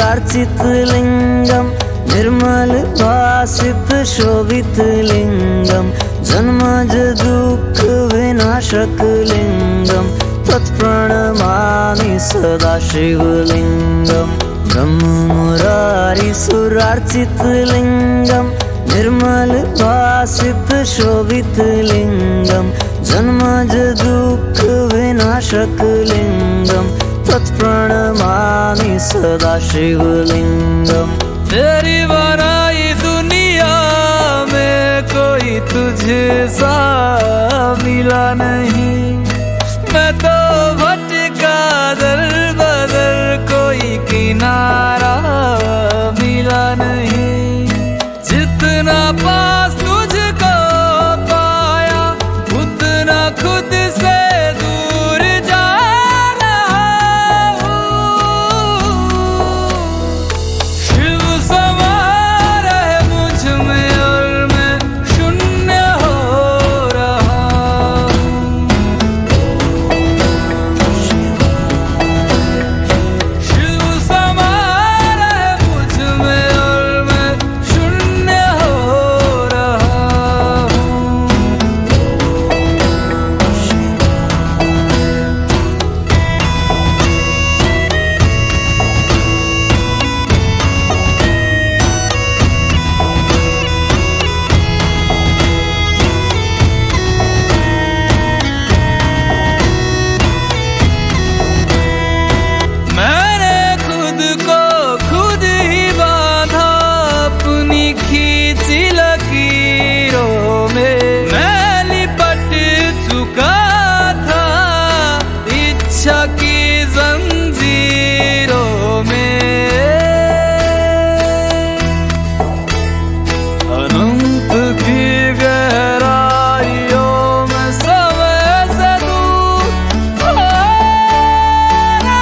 सुरार्चित लिंगम निर्मल भासित शोभित लिंगम जन्मज दुःख विनाशक लिंगम तत्प्रणमामि सदा शिवलिंगम ब्रह्म मुरारी सुरार्चित लिंगम निर्मल भासित शोभित लिंगम जन्मज दुःख विनाशक लिंगम तत्प्रणमामि सदा शिवलिंगम। तेरी बनाई दुनिया में कोई तुझे सा मिला नहीं, मैं तो भटका दर बदर कोई किनारा मिला नहीं। जितना पास तुझको पाया उतना खुद से दूर जा रहा हूँ। शिव समा रहे मुझ में और मैं शून्य हो रहा हूँ। शिव समा रहे मुझ में और मैं शून्य हो रहा हूँ। मैंने खुद को खुद ही बांधा अपनी खींची लकीरों में। मैं लिपट चुका था इच्छा की जंजीरों में। अनंत की गहराइयों में समय से दूर हो रहा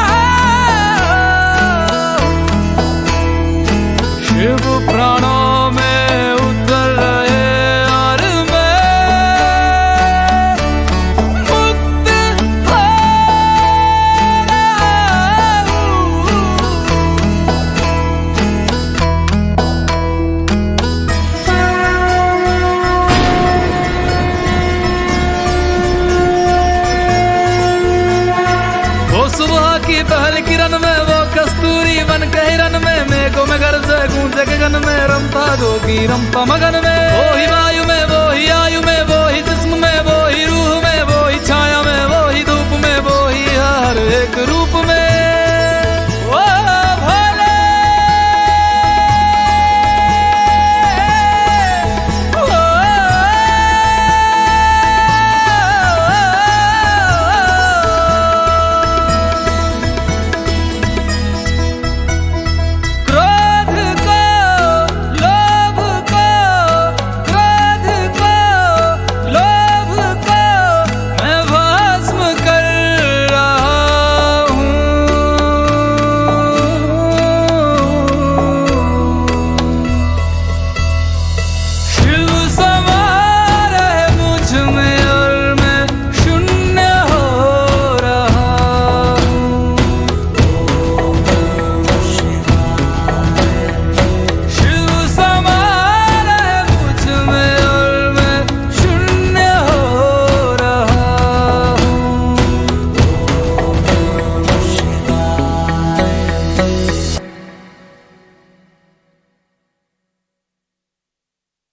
हूँ। शिव प्राणों में उतर रहे और मैं मुक्त हो रहा हूँ। वो सुबह की पहली किरण में वो कस्तूरी बन के हिरन में मेघों में गरजे गूंजे गगन में रमता जोगी रमता मगन में। वो हिमायु में